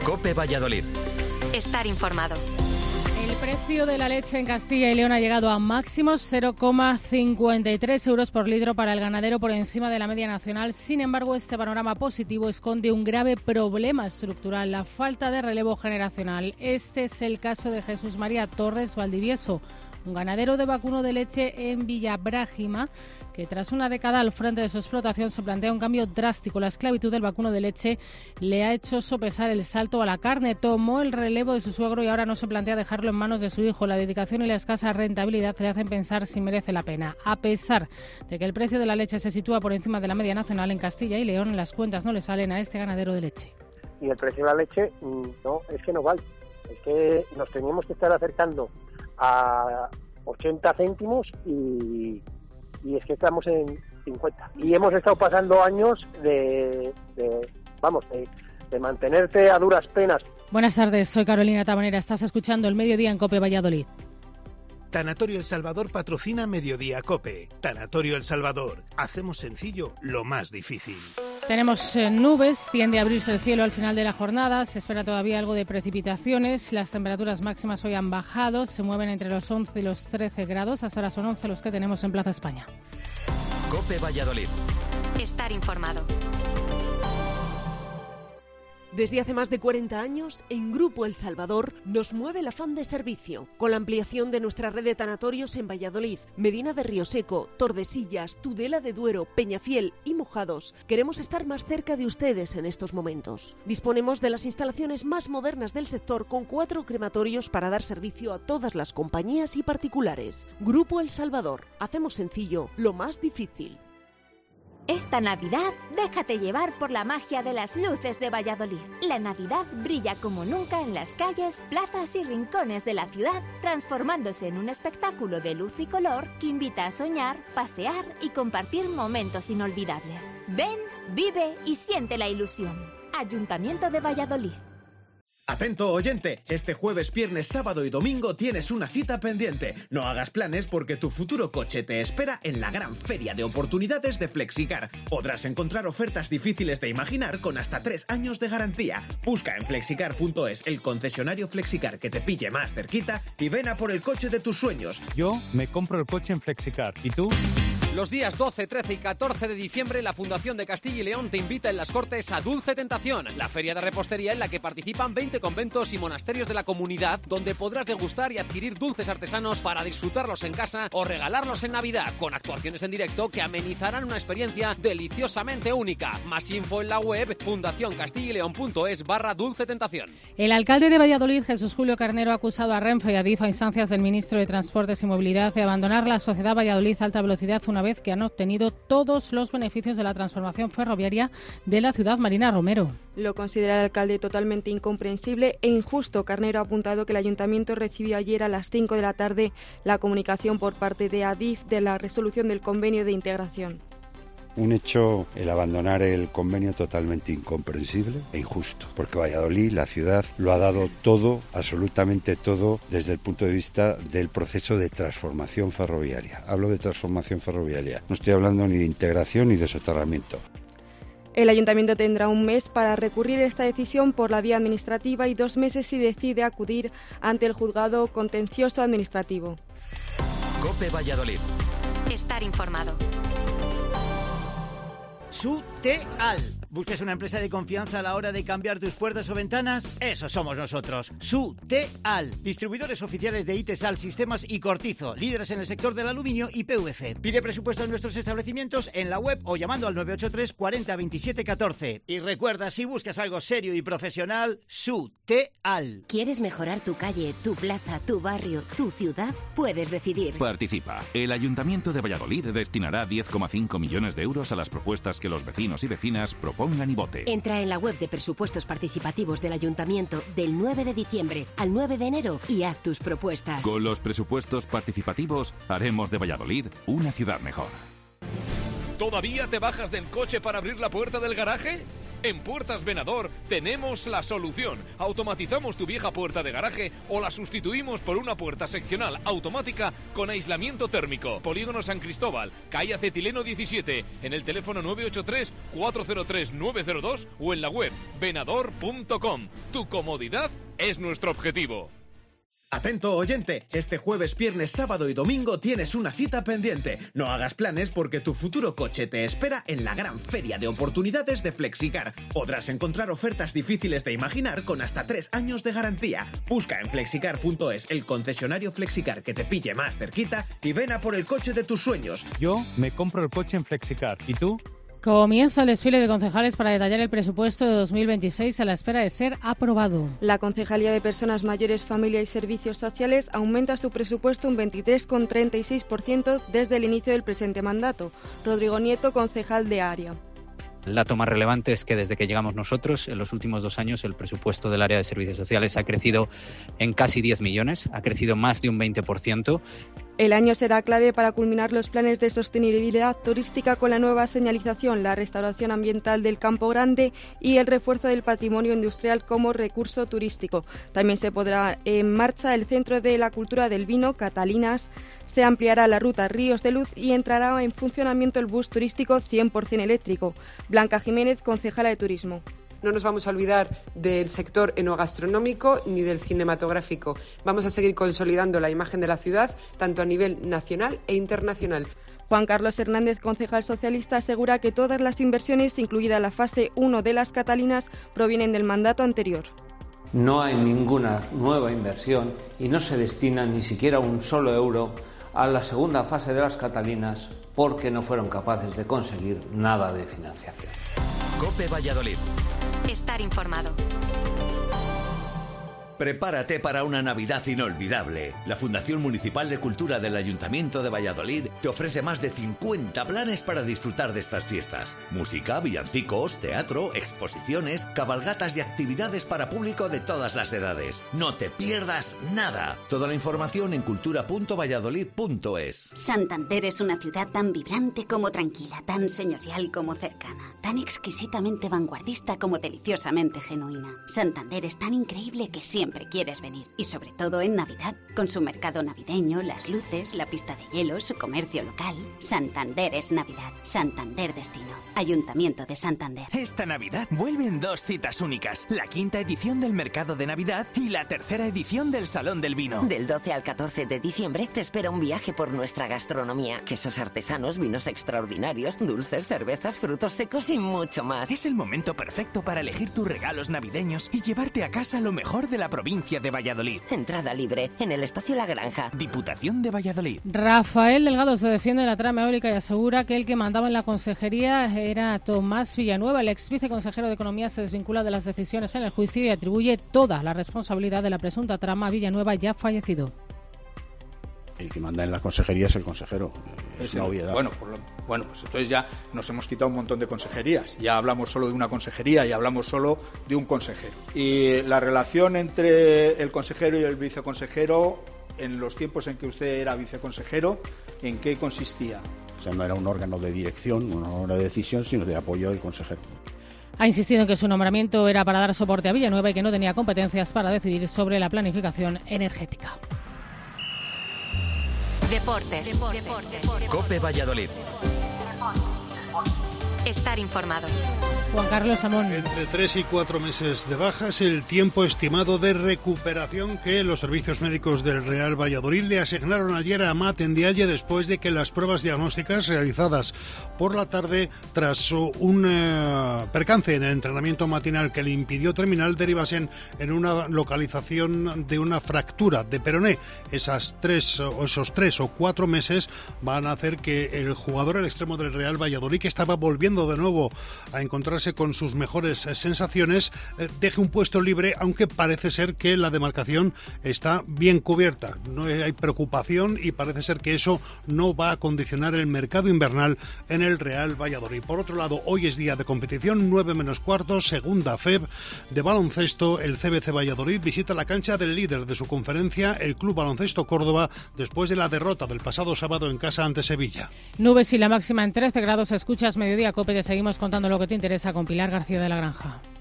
COPE Valladolid. Estar informado. El precio de la leche en Castilla y León ha llegado a máximos, 0,53 euros por litro para el ganadero, por encima de la media nacional. Sin embargo, este panorama positivo esconde un grave problema estructural, la falta de relevo generacional. Este es el caso de Jesús María Torres Valdivieso, un ganadero de vacuno de leche en Villabrágima, que tras una década al frente de su explotación se plantea un cambio drástico. La esclavitud del vacuno de leche le ha hecho sopesar el salto a la carne. Tomó el relevo de su suegro y ahora no se plantea dejarlo en manos de su hijo. La dedicación y la escasa rentabilidad le hacen pensar si merece la pena. A pesar de que el precio de la leche se sitúa por encima de la media nacional en Castilla y León, las cuentas no le salen a este ganadero de leche. Y el precio de la leche es que no vale. Es que nos teníamos que estar acercando a 80 céntimos y es que estamos en 50. Y hemos estado pasando años de mantenerte a duras penas. Buenas tardes, soy Carolina Tabanera. Estás escuchando El Mediodía en COPE Valladolid. Tanatorio El Salvador patrocina Mediodía COPE. Tanatorio El Salvador. Hacemos sencillo lo más difícil. Tenemos nubes, tiende a abrirse el cielo al final de la jornada, se espera todavía algo de precipitaciones, las temperaturas máximas hoy han bajado, se mueven entre los 11 y los 13 grados, hasta ahora son 11 los que tenemos en Plaza España. COPE Valladolid. Estar informado. Desde hace más de 40 años, en Grupo El Salvador nos mueve el afán de servicio. Con la ampliación de nuestra red de tanatorios en Valladolid, Medina de Rioseco, Tordesillas, Tudela de Duero, Peñafiel y Mojados, queremos estar más cerca de ustedes en estos momentos. Disponemos de las instalaciones más modernas del sector, con 4 crematorios para dar servicio a todas las compañías y particulares. Grupo El Salvador. Hacemos sencillo lo más difícil. Esta Navidad, déjate llevar por la magia de las luces de Valladolid. La Navidad brilla como nunca en las calles, plazas y rincones de la ciudad, transformándose en un espectáculo de luz y color que invita a soñar, pasear y compartir momentos inolvidables. Ven, vive y siente la ilusión. Ayuntamiento de Valladolid. Atento oyente, este jueves, viernes, sábado y domingo tienes una cita pendiente. No hagas planes porque tu futuro coche te espera en la gran feria de oportunidades de Flexicar. Podrás encontrar ofertas difíciles de imaginar con hasta 3 años de garantía. Busca en flexicar.es el concesionario Flexicar que te pille más cerquita y ven a por el coche de tus sueños. Yo me compro el coche en Flexicar. ¿Y tú? Los días 12, 13 y 14 de diciembre, la Fundación de Castilla y León te invita en Las Cortes a Dulce Tentación, la feria de repostería en la que participan 20 conventos y monasterios de la comunidad, donde podrás degustar y adquirir dulces artesanos para disfrutarlos en casa o regalarlos en Navidad, con actuaciones en directo que amenizarán una experiencia deliciosamente única. Más info en la web fundacioncastillealeon.es/Dulce Tentación. El alcalde de Valladolid, Jesús Julio Carnero, ha acusado a Renfe y a Adif, a instancias del ministro de Transportes y Movilidad, de abandonar la sociedad Valladolid Alta Velocidad una vez que han obtenido todos los beneficios de la transformación ferroviaria de la ciudad. Marina Romero. Lo considera el alcalde totalmente incomprensible e injusto. Carnero ha apuntado que el ayuntamiento recibió ayer a las 5 de la tarde la comunicación por parte de Adif de la resolución del convenio de integración. Un hecho, el abandonar el convenio, totalmente incomprensible e injusto, porque Valladolid, la ciudad, lo ha dado todo, absolutamente todo, desde el punto de vista del proceso de transformación ferroviaria. Hablo de transformación ferroviaria, no estoy hablando ni de integración ni de soterramiento. El ayuntamiento tendrá un mes para recurrir esta decisión por la vía administrativa y 2 meses si decide acudir ante el juzgado contencioso administrativo. COPE Valladolid. Estar informado. Suteal. ¿Buscas una empresa de confianza a la hora de cambiar tus puertas o ventanas? Eso somos nosotros, Suteal. Distribuidores oficiales de Itesal, Sistemas y Cortizo, líderes en el sector del aluminio y PVC. Pide presupuesto en nuestros establecimientos en la web o llamando al 983 40 27 14. Y recuerda, si buscas algo serio y profesional, Suteal. ¿Quieres mejorar tu calle, tu plaza, tu barrio, tu ciudad? Puedes decidir. Participa. El Ayuntamiento de Valladolid destinará 10,5 millones de euros a las propuestas que los vecinos y vecinas propongan y vote. Entra en la web de presupuestos participativos del Ayuntamiento del 9 de diciembre al 9 de enero y haz tus propuestas. Con los presupuestos participativos haremos de Valladolid una ciudad mejor. ¿Todavía te bajas del coche para abrir la puerta del garaje? En Puertas Venador tenemos la solución. Automatizamos tu vieja puerta de garaje o la sustituimos por una puerta seccional automática con aislamiento térmico. Polígono San Cristóbal, calle Acetileno 17, en el teléfono 983-403-902 o en la web venador.com. Tu comodidad es nuestro objetivo. Atento oyente, este jueves, viernes, sábado y domingo tienes una cita pendiente. No hagas planes porque tu futuro coche te espera en la gran feria de oportunidades de Flexicar. Podrás encontrar ofertas difíciles de imaginar con hasta 3 años de garantía. Busca en flexicar.es el concesionario Flexicar que te pille más cerquita y ven a por el coche de tus sueños. Yo me compro el coche en Flexicar. ¿Y tú? Comienza el desfile de concejales para detallar el presupuesto de 2026 a la espera de ser aprobado. La Concejalía de Personas Mayores, Familia y Servicios Sociales aumenta su presupuesto un 23,36% desde el inicio del presente mandato. Rodrigo Nieto, concejal de área. El dato más relevante es que desde que llegamos nosotros, en los últimos 2 años, el presupuesto del área de servicios sociales ha crecido en casi 10 millones, ha crecido más de un 20%. El año será clave para culminar los planes de sostenibilidad turística con la nueva señalización, la restauración ambiental del Campo Grande y el refuerzo del patrimonio industrial como recurso turístico. También se pondrá en marcha el Centro de la Cultura del Vino, Catalinas, se ampliará la ruta Ríos de Luz y entrará en funcionamiento el bus turístico 100% eléctrico. Blanca Jiménez, concejala de Turismo. No nos vamos a olvidar del sector enogastronómico ni del cinematográfico. Vamos a seguir consolidando la imagen de la ciudad, tanto a nivel nacional e internacional. Juan Carlos Hernández, concejal socialista, asegura que todas las inversiones, incluida la fase 1 de las Catalinas, provienen del mandato anterior. No hay ninguna nueva inversión y no se destina ni siquiera un solo euro a la segunda fase de las Catalinas porque no fueron capaces de conseguir nada de financiación. COPE Valladolid. Estar informado. Prepárate para una Navidad inolvidable. La Fundación Municipal de Cultura del Ayuntamiento de Valladolid te ofrece más de 50 planes para disfrutar de estas fiestas. Música, villancicos, teatro, exposiciones, cabalgatas y actividades para público de todas las edades. No te pierdas nada. Toda la información en cultura.valladolid.es. Santander es una ciudad tan vibrante como tranquila, tan señorial como cercana, tan exquisitamente vanguardista como deliciosamente genuina. Santander es tan increíble que siempre quieres venir, y sobre todo en Navidad, con su mercado navideño, las luces, la pista de hielo, su comercio local. Santander es Navidad, Santander Destino, Ayuntamiento de Santander. Esta Navidad vuelven 2 citas únicas, la 5ª edición del Mercado de Navidad y la 3ª edición del Salón del Vino. Del 12 al 14 de diciembre te espera un viaje por nuestra gastronomía, quesos artesanos, vinos extraordinarios, dulces, cervezas, frutos secos y mucho más. Es el momento perfecto para elegir tus regalos navideños y llevarte a casa lo mejor de la provincia de Valladolid. Entrada libre en el espacio La Granja. Diputación de Valladolid. Rafael Delgado se defiende de la trama eólica y asegura que el que mandaba en la consejería era Tomás Villanueva. El ex viceconsejero de Economía se desvincula de las decisiones en el juicio y atribuye toda la responsabilidad de la presunta trama a Villanueva, ya fallecido. El que manda en la consejería es el consejero. Es una obviedad. Bueno, pues entonces ya nos hemos quitado un montón de consejerías. Ya hablamos solo de una consejería y hablamos solo de un consejero. Y la relación entre el consejero y el viceconsejero, en los tiempos en que usted era viceconsejero, ¿en qué consistía? O sea, no era un órgano de dirección, un órgano de decisión, sino de apoyo del consejero. Ha insistido en que su nombramiento era para dar soporte a Villanueva y que no tenía competencias para decidir sobre la planificación energética. Deportes. COPE Valladolid. Estar informado. Juan Carlos Amón. Entre 3 y 4 meses de baja es el tiempo estimado de recuperación que los servicios médicos del Real Valladolid le asignaron ayer a Amat Ndiaye después de que las pruebas diagnósticas realizadas por la tarde tras un percance en el entrenamiento matinal que le impidió terminar derivasen en una localización de una fractura de peroné. Esos 3 o 4 meses van a hacer que el jugador al extremo del Real Valladolid, que estaba volviendo empezando de nuevo a encontrarse con sus mejores sensaciones, deje un puesto libre, aunque parece ser que la demarcación está bien cubierta. No hay preocupación y parece ser que eso no va a condicionar el mercado invernal en el Real Valladolid. Por otro lado, hoy es día de competición, 9 menos cuarto, segunda FEB de baloncesto. El CBC Valladolid visita la cancha del líder de su conferencia, el Club Baloncesto Córdoba, después de la derrota del pasado sábado en casa ante Sevilla. Nubes y la máxima en 13 grados. Escuchas Mediodía Cope. Te seguimos contando lo que te interesa con Pilar García de la Granja.